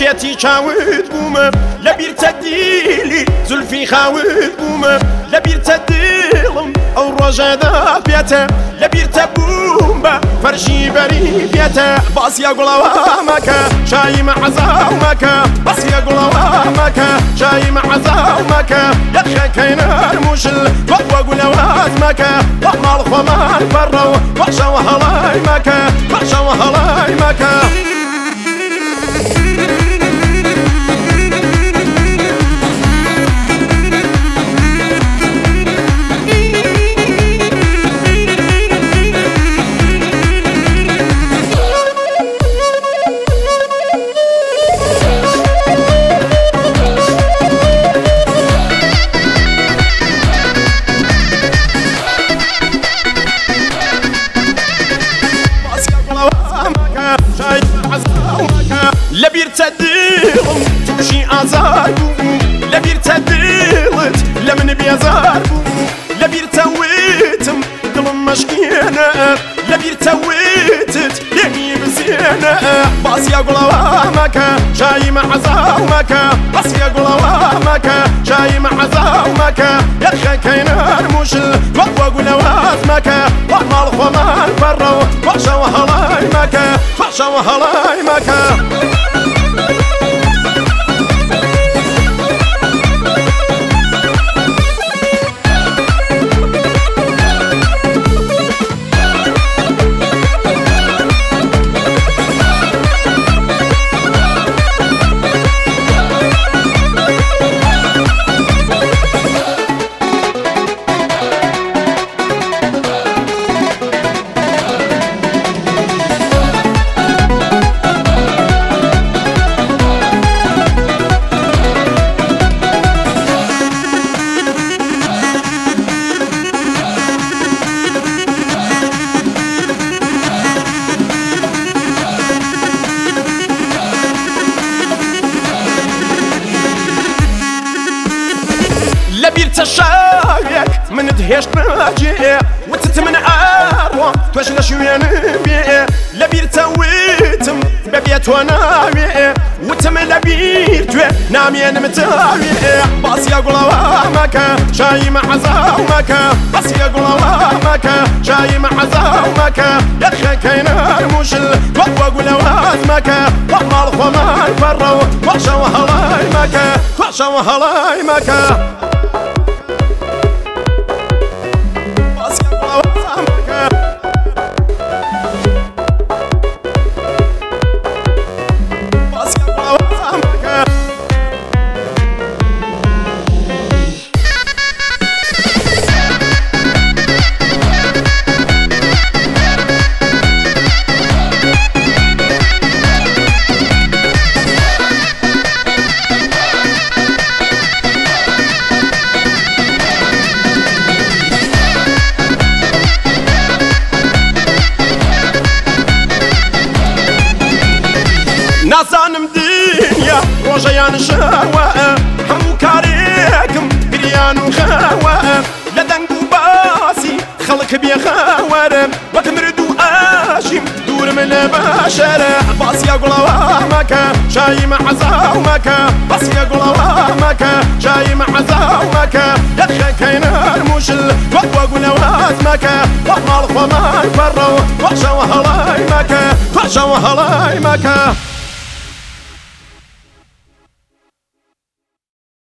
شيتي شاود بومة لبير تديلي زلفي خاود بومة لبير تديلم أو رجادا بيتا لبير تبومبا فرشي بري بيتا باس يا قلوامك شاي مع زاومك باس يا قلوامك شاي مع زاومك يدخل كينا المشل وقوى قلواتمك وعمال خمان برو وحشا وهلايمك وحشا وهلايمك لبير تديلم تمشي أزاربو لبير تديلت لمن بيزاربو لبير تويتم قلم مشكينا لبير تويتت يمي بزينا باس يا قلوامك شاي مع زاومك باس يا قلوامك شاي مع زاومك يدخل كينا المشل وقوى قلواتمك وعمال خمان برو وحشا وهلايمك وحشا وهلايمك لبير تشايك من دهيش باجي وتتمن عاروا توجنا شوية نبي لبير تويتم ببيت ونامي وتم لبير توي نامي انا متاوي باس يا قلوامك شاي مع زاومك باس يا قلوامك شاي مع زاومك يدخل كينا المشل وقوى قلواتمك وعمال خمان برو وحشا وهلايمك وحشا وهلايمك نازانم دنيا روجيان شواء حمو كاريكم بريان وخواء لدنقو باسي خلق بيا خوار وتمردو آشم دور من البشر باس يا قلوامك شاي مع زاومك باس يا قلوامك شاي مع زاومك يدخل كينا المشل وقوى قلواتمك وعمال خمان برو وحشا وهلايمك وحشا وهلايمك